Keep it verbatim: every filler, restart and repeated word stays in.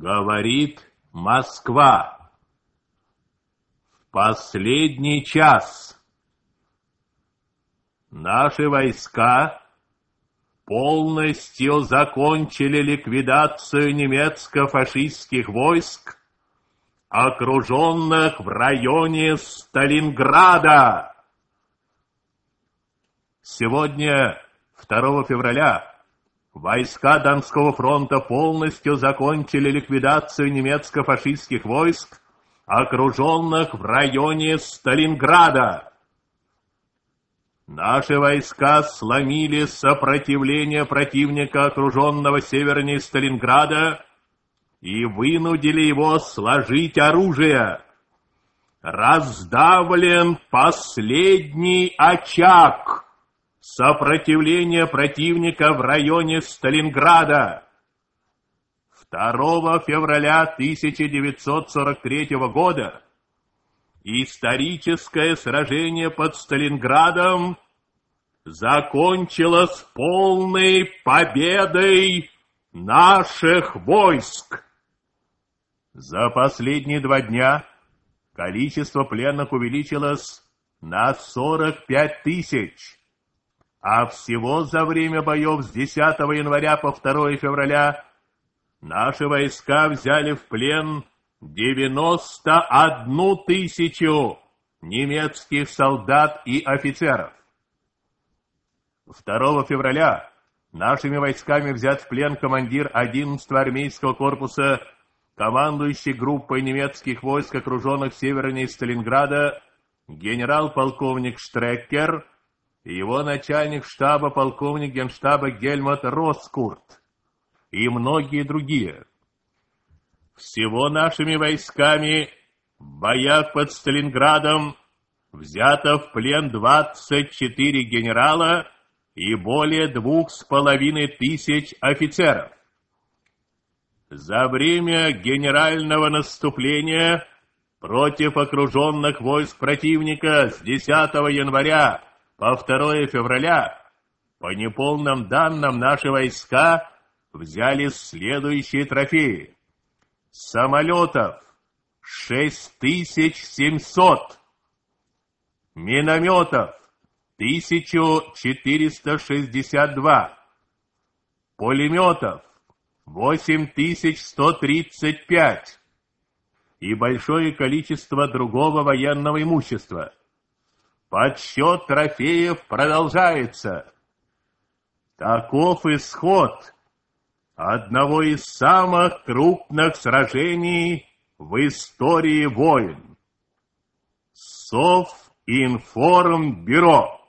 Говорит Москва. В последний час наши войска полностью закончили ликвидацию немецко-фашистских войск, окруженных в районе Сталинграда. Сегодня, второго февраля, войска Донского фронта полностью закончили ликвидацию немецко-фашистских войск, окруженных в районе Сталинграда. Наши войска сломили сопротивление противника, окруженного севернее Сталинграда, и вынудили его сложить оружие. Раздавлен последний очаг сопротивления противника в районе Сталинграда. второго февраля тысяча девятьсот сорок третьего года историческое сражение под Сталинградом закончилось полной победой наших войск. За последние два дня количество пленных увеличилось на сорок пять тысяч. А всего за время боев с десятого января по второго февраля наши войска взяли в плен девяносто одну тысячу немецких солдат и офицеров. второго февраля нашими войсками взят в плен командир одиннадцатого армейского корпуса, командующий группой немецких войск, окруженных севернее Сталинграда, генерал-полковник Штреккер, и его начальник штаба полковник генштаба Гельмут Роскурт и многие другие. Всего нашими войсками в боях под Сталинградом взято в плен двадцать четыре генерала и более двух с половиной тысяч офицеров. За время генерального наступления против окруженных войск противника с десятого января по второго февраля, по неполным данным, наши войска взяли следующие трофеи. Самолетов шесть тысяч семьсот, минометов тысяча четыреста шестьдесят два, пулеметов восемь тысяч сто тридцать пять и большое количество другого военного имущества. Подсчет трофеев продолжается. Таков исход одного из самых крупных сражений в истории войн. Совинформбюро.